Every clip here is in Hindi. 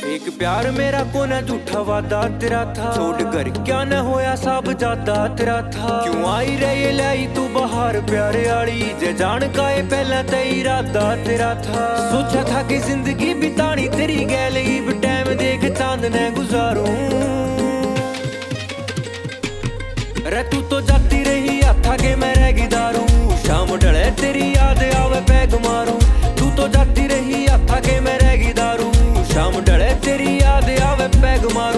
एक प्यार मेरा को न झूठा वादा तेरा था, छोड़ कर क्या न होया सब जाता तेरा था। क्यों आई रही लाई तू बाहर प्यारे आली, जे जान का ये पहला ते इरादा तेरा था। सोचा था कि जिंदगी बितानी तेरी गैल इब टाइम देख चांद ने गुजारूं। रे तू तो जाती रही था के मैं रह दारू, शाम ढले तेरी याद आवे पैग मारूं। तू तो जाती रही था के मैं रह दारू, शाम ढले तेरी याद आवे पैग मारूं।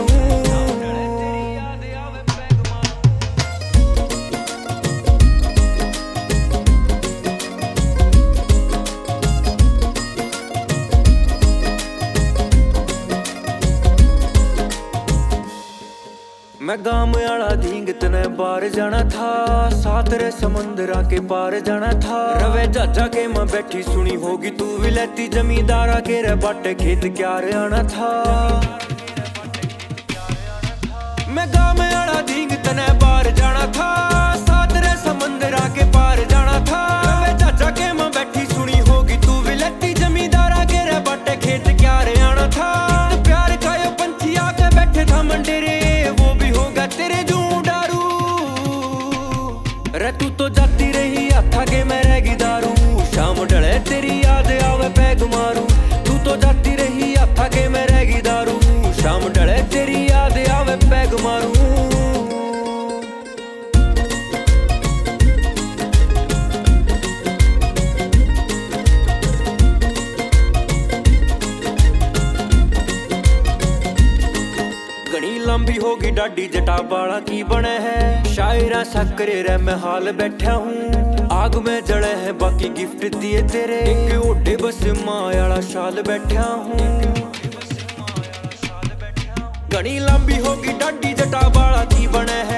मैं गांव आला धींगत ने बाहर जाना था, साथ रे समंदरा के पार जाना था। रवे जाजा के मां बैठी सुनी होगी तू भी लेती, जमींदारा के रे बाटे खेत क्यार आना था। मैं गांव आला धींगत ने बाहर जाना था, साथ रे समंदरा के पार जाना था। रवे जाजा के मां बैठी सुनी होगी तू भी लेती, जमींदारा के रे बाटे खेत क्यार आना था। प्यार का यो पंछी आके बैठे था मंडेरे, तेरे जू डारू। रे तू तो जाती रही था के मैं रह दारू, शाम ढले तेरी याद आवे पैग मारूं। तू तो जाती रही था के मैं रह दारू, शाम ढले तेरी याद आवे पैग मारूं। लंबी होगी डाडी जटा बाला की बने है, शायरा सकरे रे मैं हाल बैठा हूँ। आग में जड़े है बाकी गिफ्ट दिए तेरे, एक ओढ़े बस मायाला शाल बैठा हूँ। घनी लंबी होगी डाडी जटा बाला की बने है,